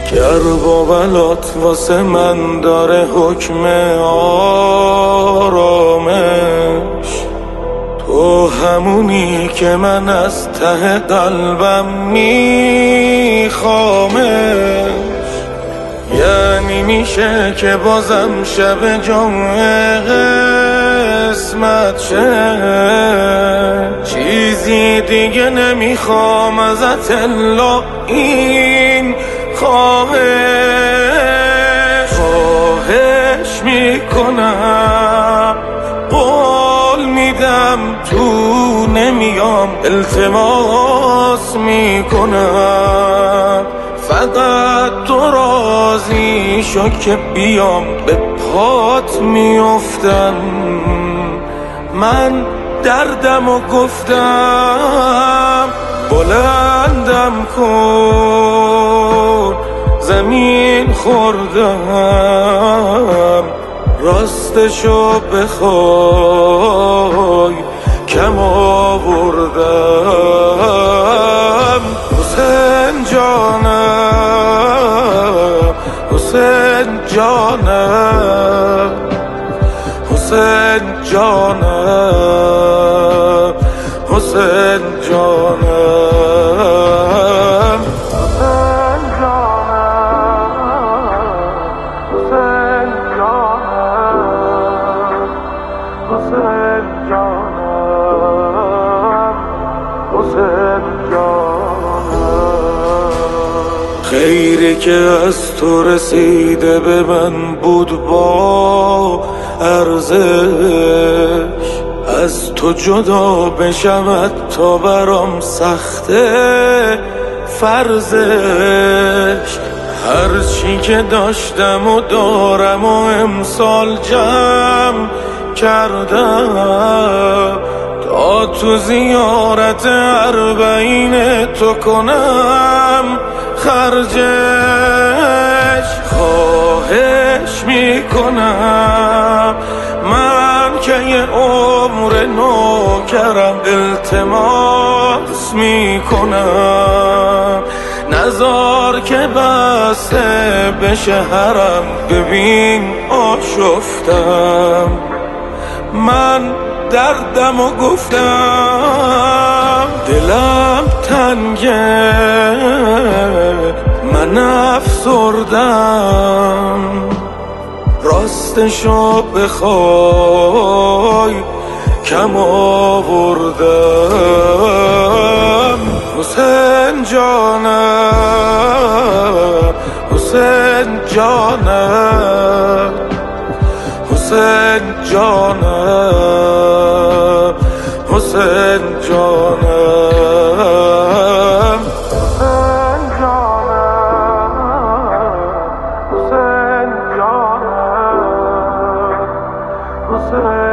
کرب و بلات واسه من داره حکم آرامش. تو همونی که من از ته قلبم میخوامش. یعنی میشه که بازم شب جمعه قسمت شه، چیزی دیگه نمیخوام ازت الا این خواهش میکنم، قول میدم تو نمیام، التماس میکنم فقط تو راضی شو که بیام. به پات میافتم من دردم و گفتم، بلندم کن زمین خوردم، راستشو بخوای کم آوردم. حسین جانم، حسین جانم، حسین جانم، حسین جانم، حسین جانم، حسین جانم، حسین جانم، حسین جانم. خیری که از تو رسیده به من بود با ارزش، از تو جدا بشم تا برام سخته فرضش. هرچی که داشتم و دارم و امسال جمع کردم، تا تو زیارت اربعین تو کنم خرجش. خواهش میکنم من که یه عمر نوکرم، التماس میکنم نزار که بسته بشه حرم. ببین آشفتم من دردم و گفتم، دلم تنگه من افسردم، راستشو بخوای کم آوردم. حسین جانم، حسین جانم، حسین جانم، حسین جانم، حسین جانم، حسین جانم، حسین